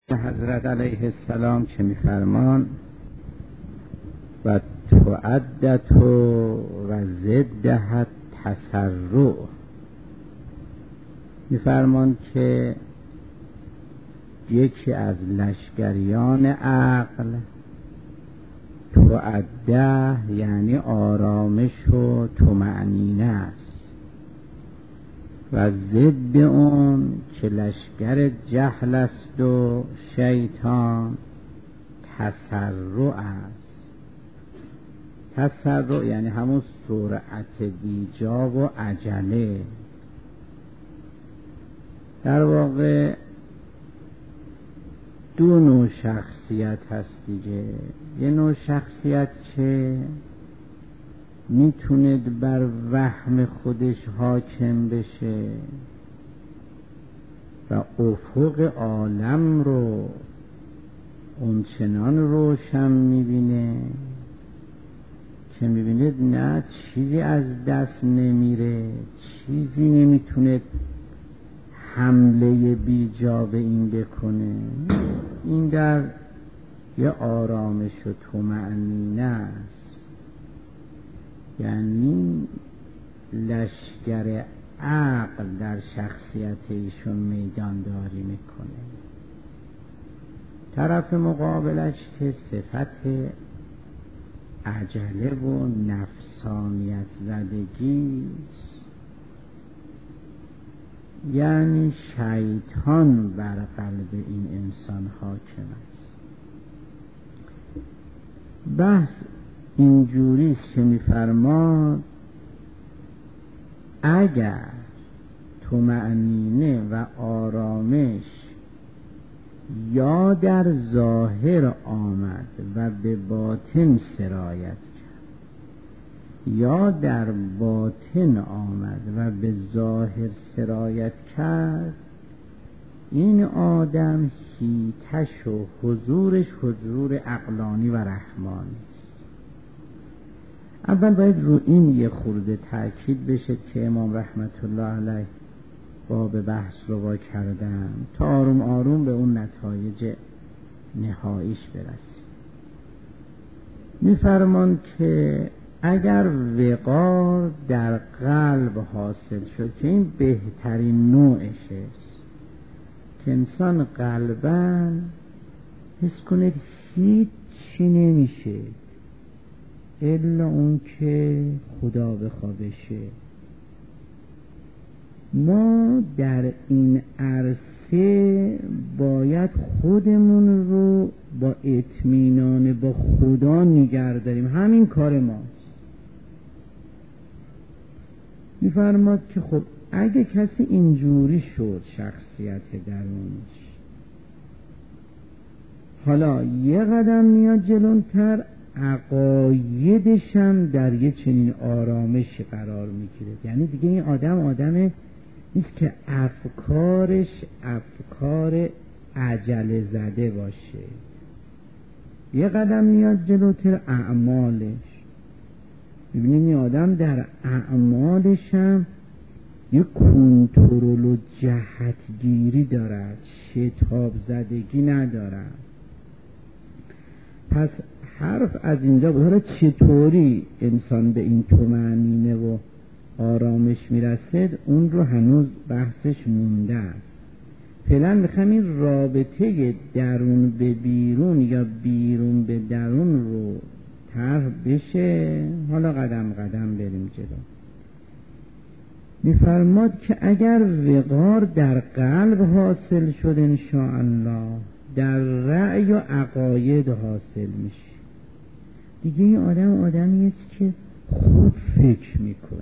حضرت علیه السلام که میفرمان و تعدت و ضدها تسرع، میفرمان که یکی از لشکریان عقل تعده یعنی آرامش و طمأنینه است و ضد اون که لشکر جهل است و شیطان تسرع است. تسرع یعنی همون سرعت بیجا و عجله. در واقع دو نوع شخصیت هست دیگه. یه نوع شخصیت که میتوند بر وهم خودش حاکم بشه و افق عالم رو اونچنان روشن میبینه که میبینه نه چیزی از دست نمیره، چیزی نمیتونه حمله بیجا به این بکنه. این در یه آرامش و طمأنینه است، یعنی لشکر عقل در شخصیت ایشون میدان داری میکنه. طرف مقابلش که صفت عجله و نفسانیت زدگی، یعنی شیطان بر قلب این انسان حاکم است. بحث اینجوریست که میفرماد اگر طمأنینه و آرامش یا در ظاهر آمد و به باطن سرایت کرد یا در باطن آمد و به ظاهر سرایت کرد، این آدم هیتش و حضورش حضور عقلانی و رحمانی است. اول باید رو این یه خورده تأکید بشه که امام رحمت الله علیه باب بحث رو با کردن تا آروم آروم به اون نتایج نهاییش برسیم. میفرمان که اگر وقار در قلب حاصل شد، که این بهترین نوعش است، که انسان قلباً حس کنه هیچی نمیشه الا اون که خدا بخوا بشه. ما در این عرصه باید خودمون رو با اطمینان با خدا نگه داریم، همین کار ماست. میفرماد که خب اگه کسی اینجوری شد شخصیت درونش، حالا یه قدم میاد جلوتر، عقایدش هم در یه چنین آرامش قرار میگیره. یعنی دیگه این آدم نیست که افکارش افکار عجله زده باشه. یه قدم میاد جلوتر، اعمالش، ببینید این آدم در اعمالش هم یه کنترل و جهتگیری دارد، شتاب زدگی ندارد. پس حرف از اینجا بود. حالا چطوری انسان به این طمأنینه و آرامش میرسد، اون رو هنوز بحثش مونده است. فعلا میخوام این رابطه درون به بیرون یا بیرون به درون رو طرح بشه، حالا قدم قدم بریم جلو. میفرماد که اگر وقار در قلب حاصل شد انشاءالله در رأی و عقاید حاصل میشه. دیگه این آدمی است که خوب فکر میکنه،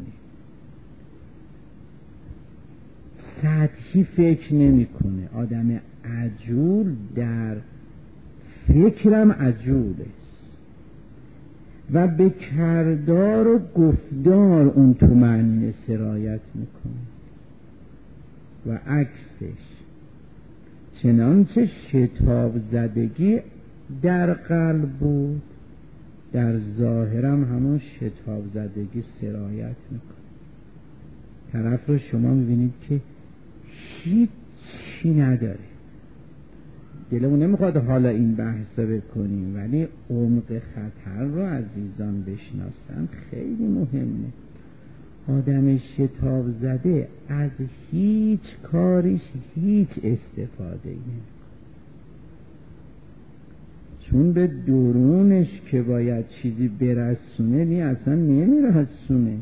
سطحی فکر نمیکنه. آدم عجول در فکرم عجول است و به کردار و گفتار اون طمأنینه سرایت میکنه و عکسش چنانچه شتاب زدگی در قلب بود، در ظاهرم همون شتاب زدگی سرایت میکنه. طرف رو شما میبینید که هیچی نداره، دلمون نمیخواد حالا این بحث بکنیم، ولی عمق خطر رو عزیزان بشناسن خیلی مهمه. آدم شتاب زده از هیچ کارش هیچ استفاده نمیکنه، چون به درونش که باید چیزی برسونه نی اصلا نمیرسونه.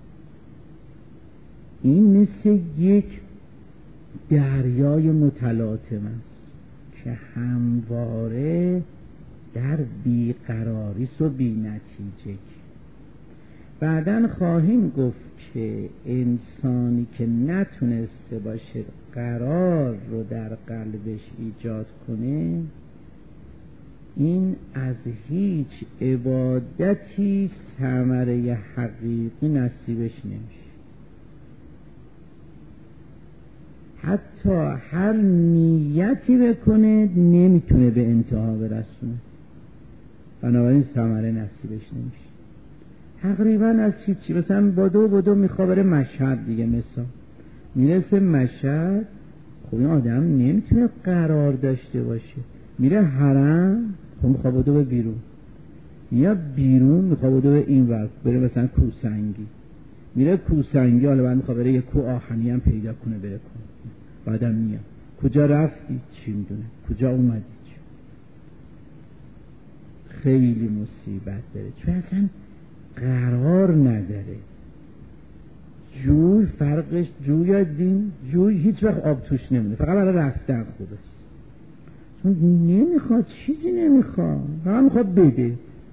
این مثل یک دریای متلاطم است که همواره در بیقراری و بی نتیجه. بعدن خواهیم گفت که انسانی که نتونسته باشه قرار رو در قلبش ایجاد کنه، این از هیچ عبادتی ثمره حقیقی نصیبش نمیشه. حتی هر نیتی بکنه نمیتونه به انتها برسونه، بنابراین ثمره نصیبش نمیشه. تقریبا از چی مثلا بدو میخواد بره مشهد دیگه، مثلا میرسه مشهد، خب این آدم نمیتونه قرار داشته باشه، میره حرم، خب میخواد بدو به بیرون، یا بیرون میخواد بدو به این ور بره مثلا کوسنگی، میره کوسنگی، حالا بعد میخواد بره یه کو آهنی هم پیدا کنه بره کنه، بعدم میاد کجا رفتی چی میدونه، کجا اومدی چی. خیلی مصیبت داره، چون اصلا قرار نداره. جوی فرقش، جوی یا دین، جوی هیچ وقت آب توش نمیده، فقط برای رفتن خوبه، چون نمیخواد، چیزی نمیخواد، فقط میخواد بده.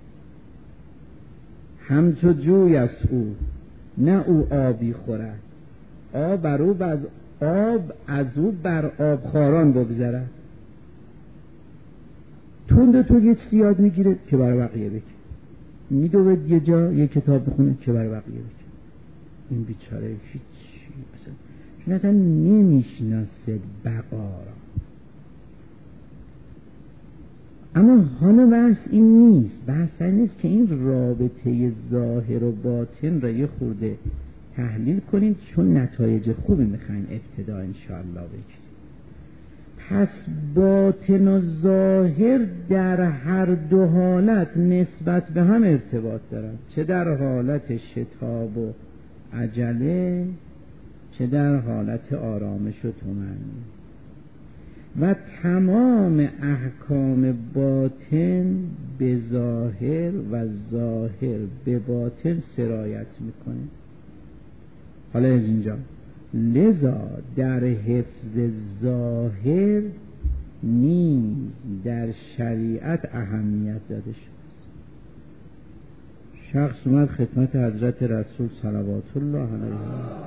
همچو جوی از او، نه او آبی خورد، آب از او بر آب خاران بگذرد. تند تو یه سیاد میگیره که برای بقیه بکن، میدوید یه جا یه کتاب بخونه که برای بقیه بکن. این بیچاره هیچی چون اصلا نمیشناسه بقا را. اما حالا بحث این نیست، بحث این نیست که این رابطه ظاهر و باطن را یه خورده تحلیل کنیم، چون نتایج خوبی میخوایم ابتدا انشاءالله بگیریم. پس باطن و ظاهر در هر دو حالت نسبت به هم ارتباط دارند، چه در حالت شتاب و عجله، چه در حالت آرامش و طمأنینه. و تمام احکام باطن به ظاهر و ظاهر به باطن سرایت میکنه. حالا از اینجا لذا در حفظ ظاهر نیز در شریعت اهمیت داده شد. شخص اومد خدمت حضرت رسول صلوات الله علیه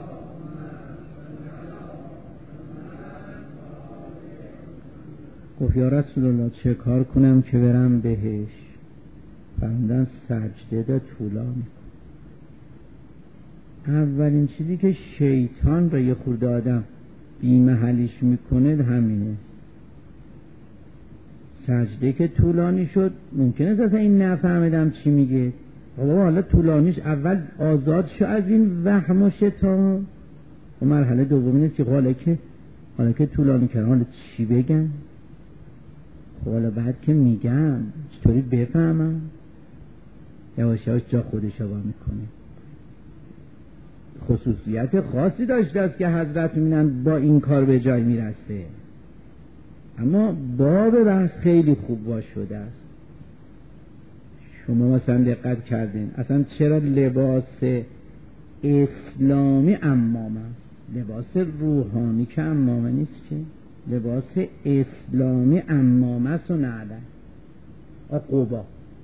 گفت یا رسول الله چه کار کنم که برم بهش؟ فرمودن سجده ده طولانی. اولین چیزی که شیطان را یه خورده آدم بی محلیش میکنه همینه. سجده که طولانی شد، ممکنه اصلا این نفهمیدم چی میگه، حالا طولانیش اول آزاد شو از این وهم و شتاب، و مرحله دوم اینه که حالا که طولانی کردم حالا چی بگم؟ خب حالا بعد که میگم چطوری بفهمم؟ یواش یواش جا خودش رو میکنه. خصوصیت خاصی داشته است که حضرت میبینن با این کار به جای میرسه، اما باب بحث خیلی خوب باز شده است. شما مثلا دقت کردین اصلا چرا لباس اسلامی عمامه است؟ لباس روحانی که عمامه نیست، که لباس اسلامی عمامه است و نعله قبا.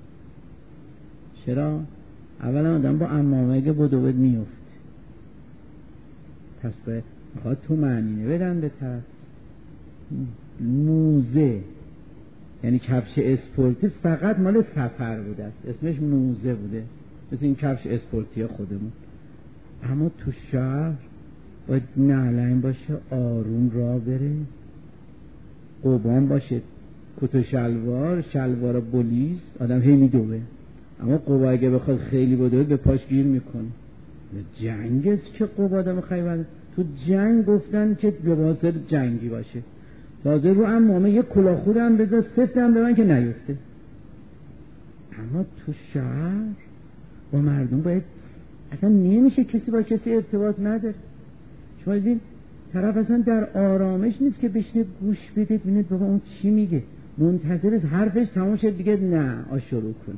چرا؟ اولا آدم با عمامه اگه بدوید میفت، پس میخواد تو معنینه بدن به طرف. موزه یعنی کفش اسپورتی فقط مال سفر بوده است، اسمش موزه بوده، مثل این کفش اسپورتی خودمون. اما تو شهر باید نعلین باشه، آروم راه بره، قبان باشه، کت و شلوار بولیز، آدم هی میدوه. اما قبا اگه بخواد خیلی بدوه به پاش گیر میکنه. جنگ است که قبا آدم خیلی تو جنگ گفتن که لباس جنگی باشه. تازه رو عمامه یک کلاه خودم بذار سفتم به من که نیفته. اما تو شهر با مردم باید اصلا نمیشه کسی با کسی ارتباط نداره. شما دیدین طرف اصلا در آرامش نیست که بشینه گوش بده ببینید بابا اون چی میگه، منتظر حرفش تمام شد دیگه نه شروع کنه.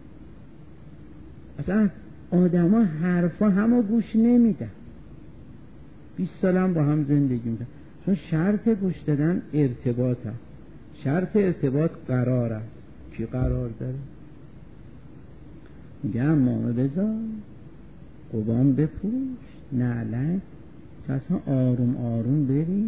اصلا آدم ها حرفا همو گوش نمیدن. 20 سالم با هم زندگی میکنن، چون شرط گوش دادن ارتباط هست. شرط ارتباط قرار است. کی قرار داره؟ میگه امامه بذار، قبام بپوش، نعلک، تو اصلا آروم آروم بری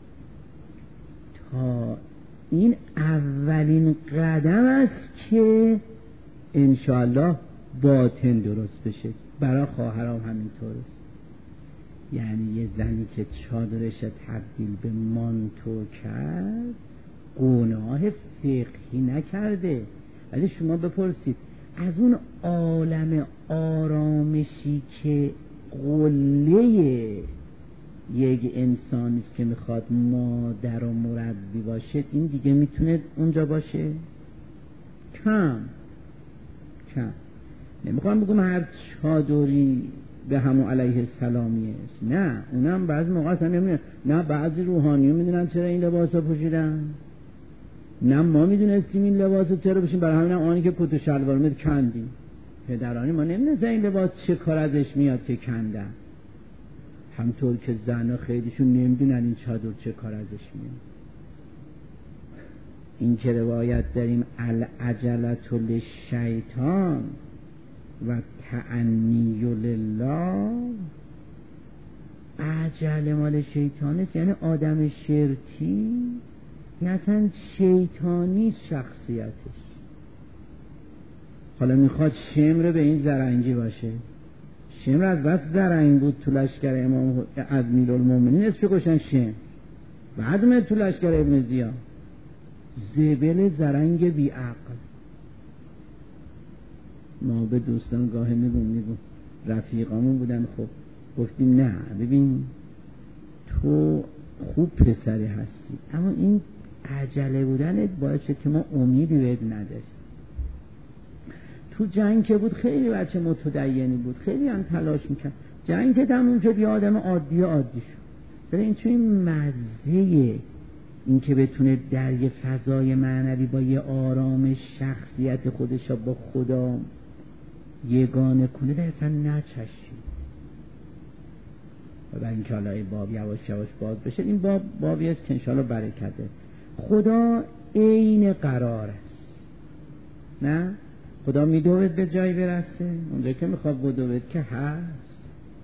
تا این اولین قدم است که انشاءالله باطن درست بشه. برای خواهرام همینطوره. یعنی یه زنی که چادرش تبدیل به مانتو کرد گناه فقهی نکرده، ولی شما بپرسید از اون عالم آرامشی که قله یک انسانیست که میخواد مادر و مربی باشه، این دیگه میتونه اونجا باشه؟ کم. نمیخوام بگم هر چادری به همون علیه السلامی است، نه، اونم بعضی موقع اصلا نمیدونن. نه بعضی روحانیون میدونن چرا این لباسا پوشیدن، نه ما میدونستیم این لباسا چرا بشیم، برای همین آنی که کت و شلوار میاد کندیم. پدرانی ما نمیدونن این لباس چه کار ازش میاد که کندن، همطور که زنها خیلیشون نمیدونن این چادر چه کار ازش میاد. این که روایت داریم العجلة للشیطان و تعنی لله، عجله مال شیطانست، یعنی آدم شرطی، یعنی اصلا شیطانی شخصیتش. حالا میخواد شمر به این زرنگی باشه. شمر از بس زرنگ بود تو لشکر امام از امیرالمومنین اسمش کشن شمر، بعد من تو لشکر ابن زیاد زبل زرنگ بی عقل. ما به دوستان گاهی میگم رفیقامون بودن، خب گفتیم نه ببین تو خوب پسری هستی، اما این عجله بودنت باعث شد که ما امیدی بهت نداشتیم. تو جنگ که بود خیلی بچه متدینی بود، خیلی هم تلاش میکرد، جنگ که تموم شد یه آدم عادی شد. ولی این چون این مزه این که بتونه در یه فضای معنوی با یه آرام شخصیت خودش با خدا یگانه کنه در اصلا نچشید. و برای اینکه حالا باب یواش یواش باز بشه، این بابی است که انشاءالله برکته. خدا عین قرار است، نه خدا میدوید به جایی برسه، اونجا که میخواد بدوید که هست.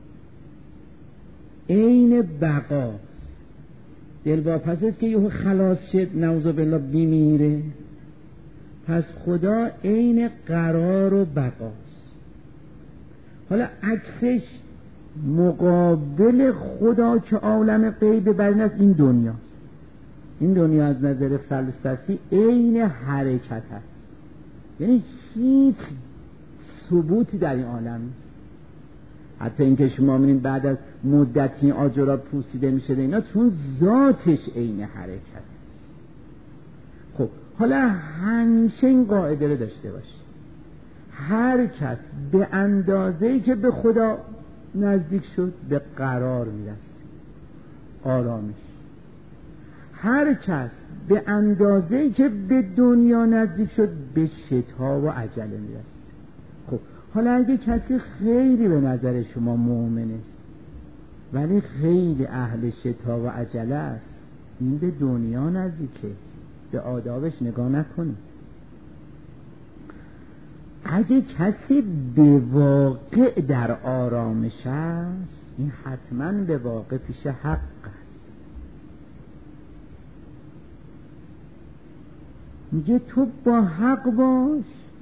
عین بقاست. دلواپس است که یهو خلاص شد نعوذ بالله بیمیره. پس خدا عین قرار و بقاست. حالا عکسش مقابل خدا که عالم غیب برین است این دنیاست. این دنیا از نظر فلسفی عین حرکت است، یعنی هیچ ثبوتی در این عالم نیست. حتی اینکه شما می‌بینید بعد از مدتی آجرها پوسیده میشه اینا، چون ذاتش عین حرکت است. خب حالا همیشه این قاعده رو داشته باشید، هر کس به اندازه‌ای که به خدا نزدیک شد به قرار میرسه، آرامش. هر کس به اندازه‌ای که به دنیا نزدیک شد به شتاب و عجله میرسه. خب حالا اگه کسی خیلی به نظر شما مؤمن است ولی خیلی اهل شتاب و عجله است، این به دنیا نزدیکه، به آدابش نگاه نکنه. اگه کسی به واقع در آرامش است، این حتما به واقع پیش حق است. میگه تو با حق باش،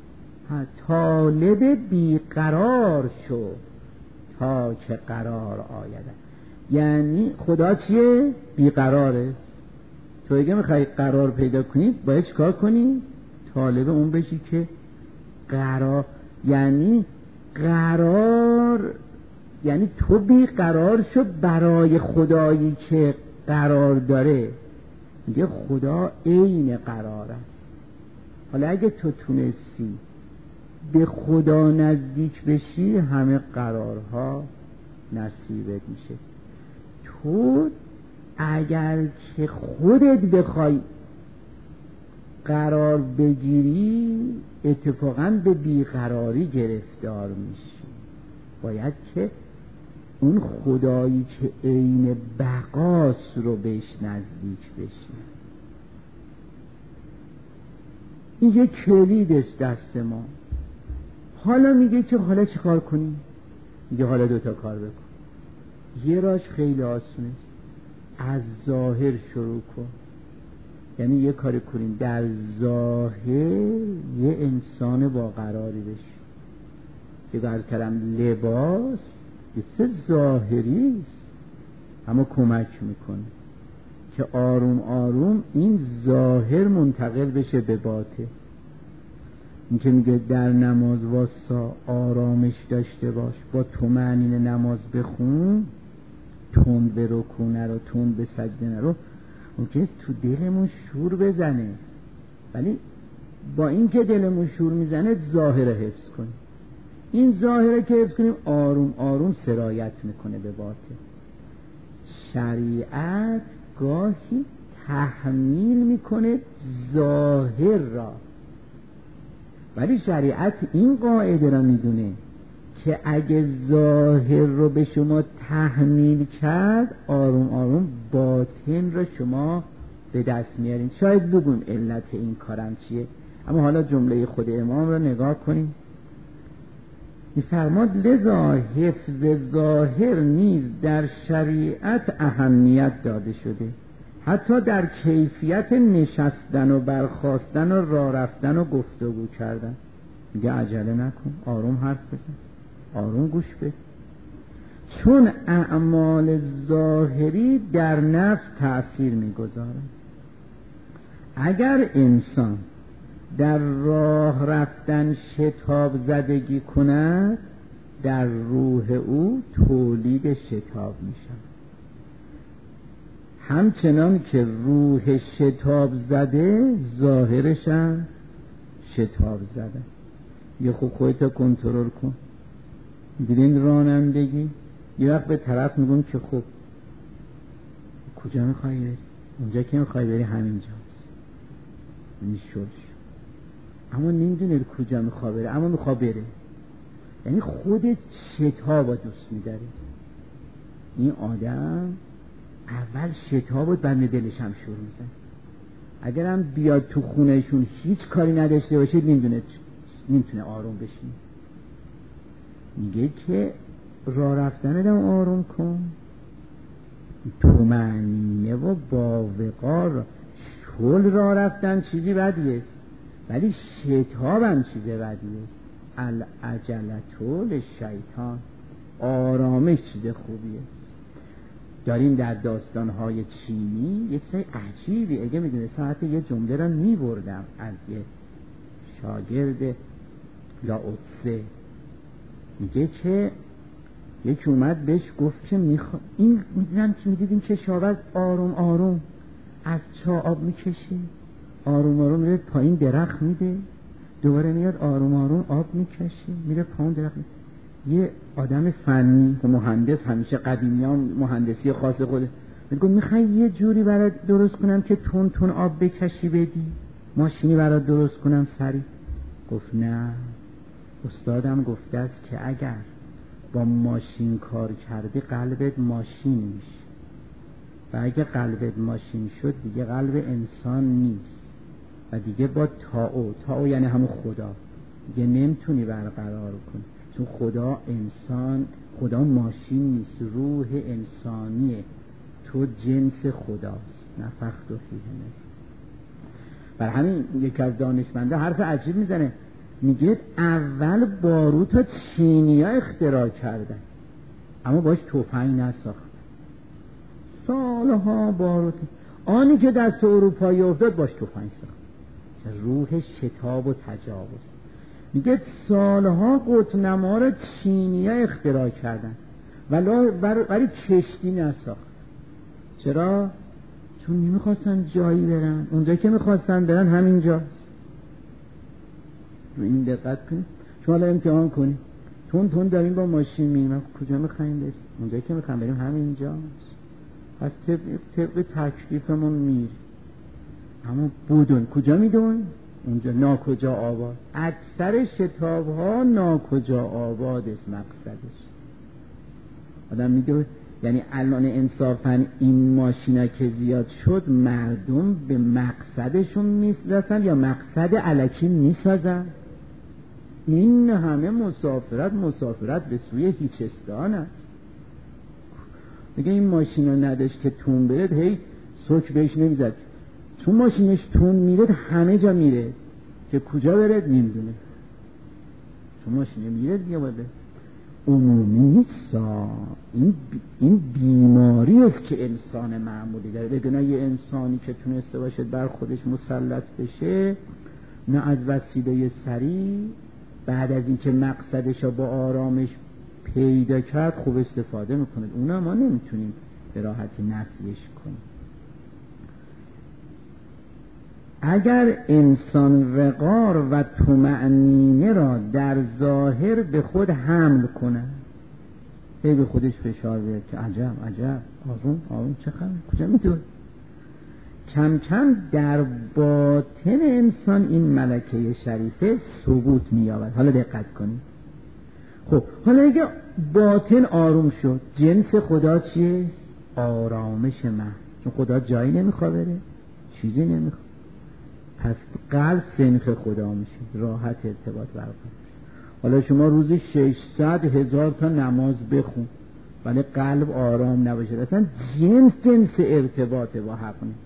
طالب بیقرار شو تا که قرار آید. یعنی خدا چیه؟ بیقراره. تو اگه میخوای قرار پیدا کنی باید چیکار کنی؟ طالب اون بشی که قرار، یعنی قرار، یعنی تو بیقرار شو برای خدایی که قرار داره. میگه خدا عین قرار است. حالا اگه تو تونستی به خدا نزدیک بشی، همه قرارها نصیبت میشه. تو اگر که خودت بخوای قرار بگیری، اتفاقا به بیقراری گرفتار میشی. باید که اون خدایی که عین بقاست رو بهش نزدیک بشی. این یه کلیدش دست ما. حالا میگه که حالا چی کار کنیم؟ میگه حالا 2 کار بکن. یه راش خیلی آسونه، از ظاهر شروع کن. یعنی یه کاری کنیم در ظاهر یه انسان با قراری بشی. که در کلم لباس یه چه ظاهری است، اما کمک میکنه که آروم آروم این ظاهر منتقل بشه به باطن. این که میگه در نماز واسا آرامش داشته باش، با طمأنینه نماز بخون، تند به رکوع نرو، تند به سجده نرو. ممکنه تو دلمون شور بزنه، ولی با این که دلمون شور میزنه ظاهر حفظ کنیم. این ظاهره که حفظ کنیم آروم آروم سرایت میکنه به باطن. شریعت گاهی تحمیل میکنه ظاهر را، ولی شریعت این قاعده را میدونه که اگه ظاهر رو به شما تحمیل کرد، آروم آروم باطن رو شما به دست میارین. شاید بگیم علت این کارم چیه، اما حالا جمله خود امام رو نگاه کنیم. می‌فرماد لذا حفظ ظاهر نیز در شریعت اهمیت داده شده، حتی در کیفیت نشستن و برخاستن و راه رفتن و گفتگو کردن. میگه عجله نکن، آروم حرف بزن، آروم گوش بده، چون اعمال ظاهری در نفس تأثیر میگذارد. اگر انسان در راه رفتن شتاب زدگی کند، در روح او تولید شتاب میشود. همچنان که روح شتاب زده، ظاهرش هم شتاب زده. یه خوب خودت کنترل کن. دیدین رانندگی یه وقت به طرف میگم که خب کجا میخوایی بری؟ اونجا که میخوایی بری همینجاست، میشورش، اما نمیدونه کجا میخواه بره، اما میخواه بره. یعنی خودت شتاب دوست میداری. این آدم اول شتاب بود، بعد دلش هم شروع میزن. اگر هم بیاد تو خونهشون هیچ کاری نداشته باشه، نمیتونه آروم بشین. میگه که راه رفتن دم آروم کن، طمأنینه و با وقار. شل راه رفتن چیزی بدیه، ولی شتاب هم چیز بدیه. العجلة للشیطان، آرامش چیز خوبیه. داریم در داستانهای چینی یه چیز عجیبی، اگه میدونه ساعت یه جمله را میبردم از یه شاگرد لاوتسه. میگه که یکی اومد بهش گفت که این میدیدیم که شاورد آروم آروم از چاه آب میکشه، آروم آروم میره پایین درخت میده، دوباره میاد آروم آروم آب میکشه، میره پایین درخت میده. یه آدم فنی که مهندس، همیشه قدیمیان مهندسی خاص خوده، میگه میخوای یه جوری برات درست کنم که تون تون آب بکشی بدی، ماشینی برات درست کنم سریع. گفت نه، استادم گفته است که اگر با ماشین کار کردی قلبت ماشین میشه، و اگه قلبت ماشین شد دیگه قلب انسان نیست و دیگه با تاو یعنی همون خدا دیگه نمیتونی برقرار کنی، چون خدا ماشین نیست، روح انسانیه، تو جنس خداست. نفخت فیه نفخ. بر همین یکی از دانشمنده حرف عجیب میزنه، میگه اول باروت رو چینی‌ها اختراع کردن، اما باش تفنگ نساختن. سالها باروت، آنی که دست اروپایی افتاد باش تفنگ ساخت. روح شتاب و تجاوز. میگه سالها قطب‌نما رو چینی‌ها اختراع کردن، ولی کشتی نساخت. چرا؟ چون نمیخواستن جایی برن، اونجا که میخواستن برن همینجاست. رو این دقت کنید. شما الان امتحان کنید، تون داریم با ماشین میریم، کجا میخوایم بریم؟ اونجا که میخوایم بریم همینجاست. پس طبق تکلیفمون میریم. اما بدون کجا میدون؟ اونجا ناکجا آباد. اکثر شتاب ها ناکجا آباد است مقصدش. آدم میدونه یعنی الان انصافا این ماشینا که زیاد شد مردم به مقصدشون میرسن یا مقصد الکی میسازن؟ این همه مسافرت به سوی هیچستان است. دیگه این ماشینا نداشت که تون برد، هی سوک بهش نمیزد، چون ماشینش تون میرد همه جا میره، که کجا برد نمیدونه، چون ماشینه میره دیگه باید عمومی نیست. این بیماری است که انسان معمولی داره. بگناه یه انسانی که تونسته باشه بر خودش مسلط بشه، نه از وسیله سریع بعد از اینکه مقصدش رو با آرامش پیدا کرد خوب استفاده میکنه. اونا ما نمیتونیم به راحتی نفیش کنیم. اگر انسان وقار و طمأنینه را در ظاهر به خود حمل کنه، به خودش فشار بیاره که عجب آروم چه خبر، کجا میدون، کم کم در باطن انسان این ملکه شریفه ثبوت می‌یابد. حالا دقت کنید. خب حالا اگه باطن آروم شد، جنس خدا چیه؟ آرامش من. چون خدا جایی نمیخواد بره، چیزی نمیخواد، پس قلب سنخ خدا میشه، راحت ارتباط برقرار میشه. حالا شما روزی 600,000 تا نماز بخون ولی قلب آرام نباشه، اصلا جنس ارتباط با حق نیست.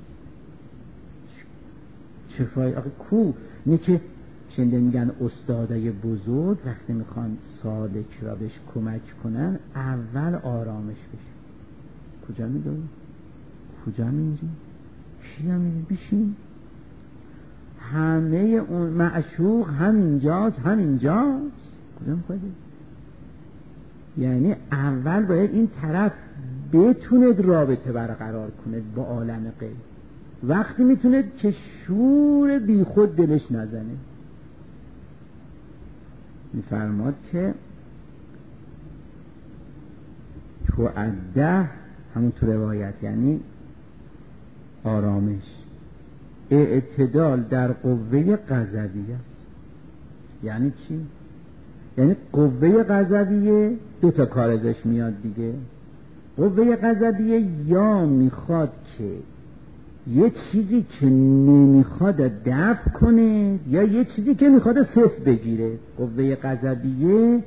چه فایده؟ آخه کو اینه که چنده میگن استادای بزرگ وقتی میخوان سالک را بهش کمک کنن اول آرامش بشه. کجا میدونی؟ کجا میری؟ کیا میری؟ بشین. همه اون معشوق همینجاست. کجا میخواد؟ یعنی اول باید این طرف بتوند رابطه برقرار کنه با عالم غیب. وقتی میتونه که شور بی خود دلش نزنه. میفرماد که تو عده، همون تو روایت یعنی آرامش، اعتدال در قوه غضبیه است. یعنی چی؟ یعنی قوه غضبیه دو تا کار ازش میاد دیگه. قوه غضبیه یا میخواد که یه چیزی که نمیخواد دفع کنه یا یه چیزی که میخواد صفر بگیره. قوه غضبیه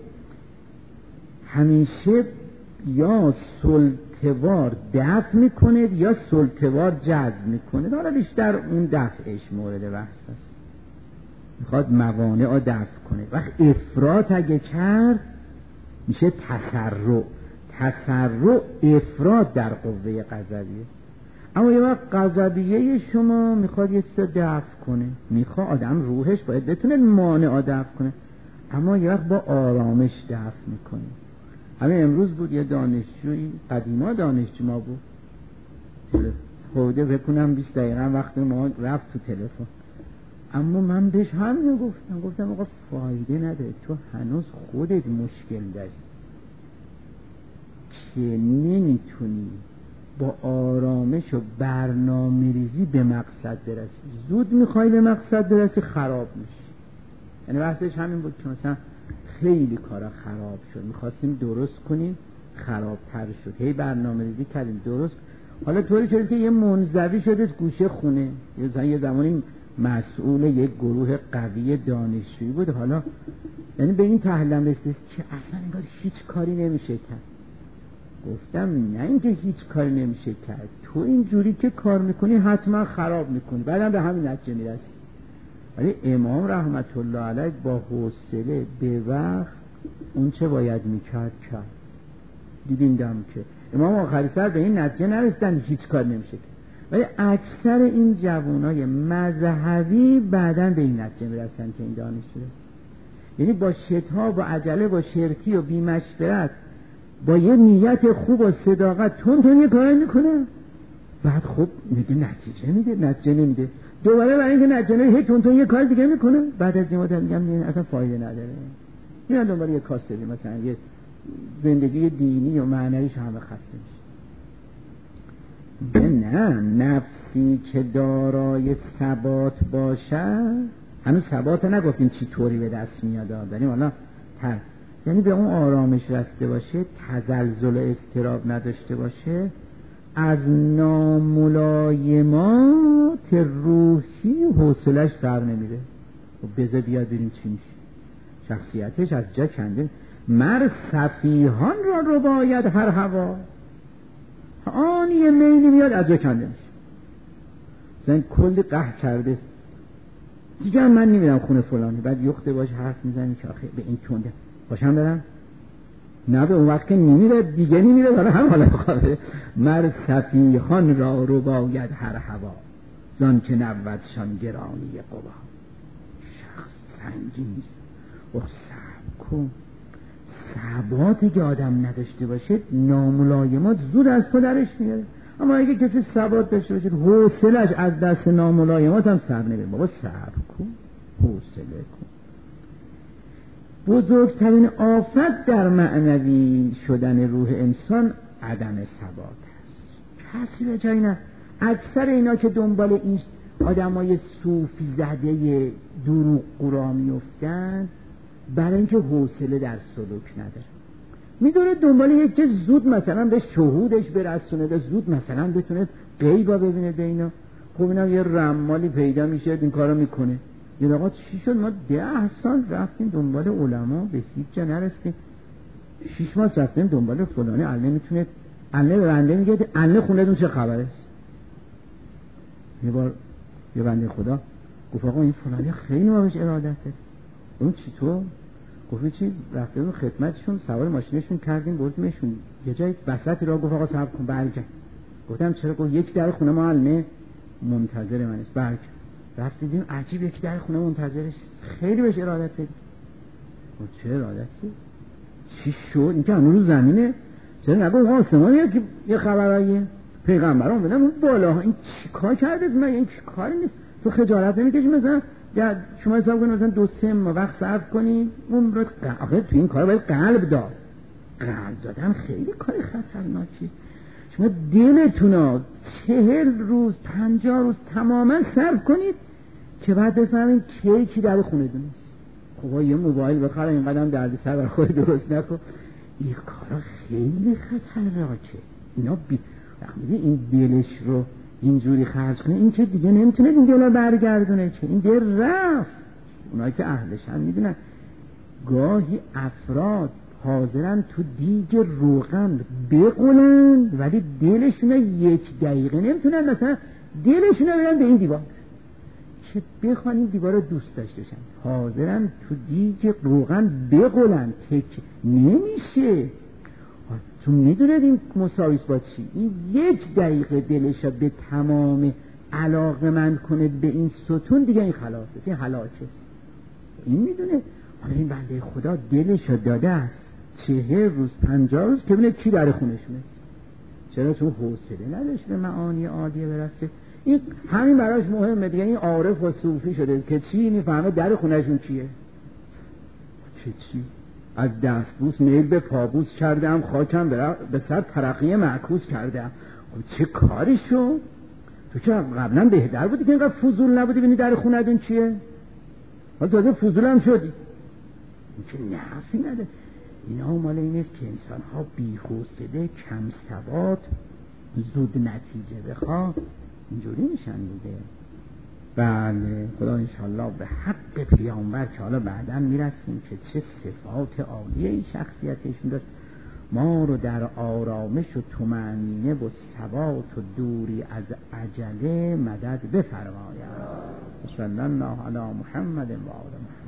همیشه یا سلطوار دفع میکنه یا سلطوار جذب میکنه. حالا بیشتر اون دفعش مورد بحث است. میخواد موانع دفع کنه. وقت افراط اگه کرد میشه تسرع افراط در قوه غضبیه. اما یه وقت غضبیه شما میخواد یه چیز دفع کنه، میخواد آدم روحش باید بتونه مانع دفع کنه، اما یه وقت با آرامش دفع میکنه. همین امروز بود یه دانشجویی، قدیما دانشجو ما بود، خوده بکنم 20 دقیقه وقت ما رفت تو تلفن، اما من بهش همین گفتم آقا فایده نداره، تو هنوز خودت مشکل داری که نمیتونی با آرامش و برنامه ریزی به مقصد برسی. زود میخوای به مقصد برسی خراب میشی. یعنی بحثش همین بود که مثلا خیلی کارا خراب شد، میخواستیم درست کنیم خرابتر شد، هی برنامه ریزی کردیم درست، حالا طوری شد که یه منزوی شده گوشه خونه. یه زمانی مسئول یک گروه قوی دانشجویی بود، حالا یعنی به این تحلیل رسید که اصلا انگار هیچ کاری نمیشه کرد. گفتم نه اینکه هیچ کاری نمیشه کرد، تو اینجوری که کار میکنی حتما خراب میکنی، بعدم به همین نتیجه میرسی. ولی امام رحمت الله علیه با حوصله به وقت اون چه باید میکرد کرد. دیدیم که امام آخری سر به این نتیجه نرسیدن هیچ کار نمیشه کرد، ولی اکثر این جوانای مذهبی بعداً به این نتیجه میرسن که این دانشجو، یعنی با شتاب و عجله، با شرکی و بی‌مشورت، با یه نیت خوب و صداقت تون یه کاری میکنه، بعد خب میگه نتیجه نمیده دوباره برای اینکه نتیجه نمیده تون یه کار دیگه میکنه. بعد از این مدت میگم اصلا فایده نداره، میاد دوباره یه کاسته مثلا یه زندگی دینی و معنویش همه خسته میشه. نه، نفسی که دارای ثبات باشه، هنوز ثبات نگفتیم چی طوری به دست میاد، داریم حالا یعنی به اون آرامش رسیده باشه، تزلزل و اضطراب نداشته باشه، از ناملایمات روحی حوصلش سر نمیره. و بذار بیاد بریم چی میشه. شخصیتش از جا کنده. مر سفیهان را باید هر هوا، آنی یه میلی میاد از جا کنده میشه. زن کلی قهر کرده دیگه من نمیرم خونه فلانی، بعد یخته باش حرف میزنی که آخه به این کنده باشم برم، نه به اون وقت که نمیره دیگه نمیره، داره هم حالا بخواه. مر سفیهان را باید هر هوا، زن که نبودشان گرانی قبا. شخص سنگین نیست و صبر کن. ثباتی که آدم نداشته باشه ناملایمات زود از تو درش میاره. اما اگه کسی ثبات داشته باشه حوصلش از دست ناملایمات هم سر نمیره. بابا صبر کن، حوصله کن. بزرگترین آفت در معنوی شدن روح انسان عدم ثبات است. کسی به جایی نه. اکثر اینا که دنبال این آدمای صوفی زده دروغ قرا میافتن برای اینکه حوصله در سلوک نداره. میدونه دنبال یک که زود مثلا به شهودش برسونه، زود مثلا بتونه غیبا ببینه ده اینا. خب اینا یه رمالی پیدا میشه این کارو میکنه. یه آقا چی شد؟ ما 10 سال رفتیم دنبال علما به هیچ جا نرسیدیم. 6 ماه رفتیم دنبال فلانی، علمه میتونه، علمه به بنده میگه علمه خوندتون چه خبره. یه بار یه بنده خدا گفت آقا این فلانی خیلی ما بهش ارادت داریم. اون چطور؟ گفت چی؟ رفتیم خدمتشون، سوار ماشینشون کردیم بردیمشون یه جای وسط راه. گفت آقا صبر کن برگرد. گفتم چرا؟ گفت یک در خونه ما علمه منتظر من است، برگرد. رفتیم عجیب یک در خونه منتظرش، خیلی بهش ارادت داریم. گفت چه ارادتی؟ چی شد؟ این که هنوز زمینه، چرا نگو آسمانیه که یه خبراییه پیغمبران بدن اون بالا. این چی کار کرده؟ من این چی کاری نیست. تو خجالت نمیکشی مثلا شما حساب کنید مثلا 2-3 وقت صرف کنی اون رو آخه تو این کار باید قلب داد. قلب دادن خیلی کار خطرناکیه. شما دلتون 40 روز 50 روز تماما صرف کنید که بعد بفهمید کی در خونه دونست. خب یه موبایل بخره این قدم دردسر برای خود درست نکن. این کارا خیلی خطرناکه. اینا وقتی این دلش رو اینجوری خرج کنه این که دیگه نمیتونه این دل رو برگردونه، که این دل رفت. اونایی که اهلشن میدونن گاهی افراد حاضرن تو دیگ روغن بقلن ولی دلشون 1 دقیقه نمیتونن مثلا دلشون رو برن به این دیوار که بخوان این دیوار رو دوست داشته باشن. حاضرن تو دیگ روغن بقلن که نمیشه. تو میدونید این مساویس با چی؟ این 1 دقیقه دلش به تمام علاقمند کنه به این ستون دیگه این خلاصه، این هلاکه. این میدونه حالا این بنده خدا دلش داده است 40 روز 50 روز که ببینه کی در خونشونه. چرا؟ چون حوصله نداشت به معانی عالیه برسه. این همین براش مهمه دیگه. این عارف و صوفی شده که چی میفهمه در خونشون کیه. چی؟ از دستبوس میل به پابوس کردم، خاکم به سر ترقیه معکوس کردم. چه کاری شو؟ تو که قبلا بهتر بودی که اینقدر فضول نبودی بینی در خونه دون چیه؟ حالا تازه فضول هم شدی. این که نحفی نده. اینا مال این است که انسان ها بی‌حوصله، کم ثبات، زود نتیجه بخواه اینجوری میشن دیگه. بله خدا انشالله به حق پیامبر که حالا بعداً میرسیم که چه صفات عالیه این شخصیتشون داشت، ما رو در آرامش و طمأنینه و ثبات و دوری از عجله مدد بفرماید. صلی الله علی محمد و آل محمد.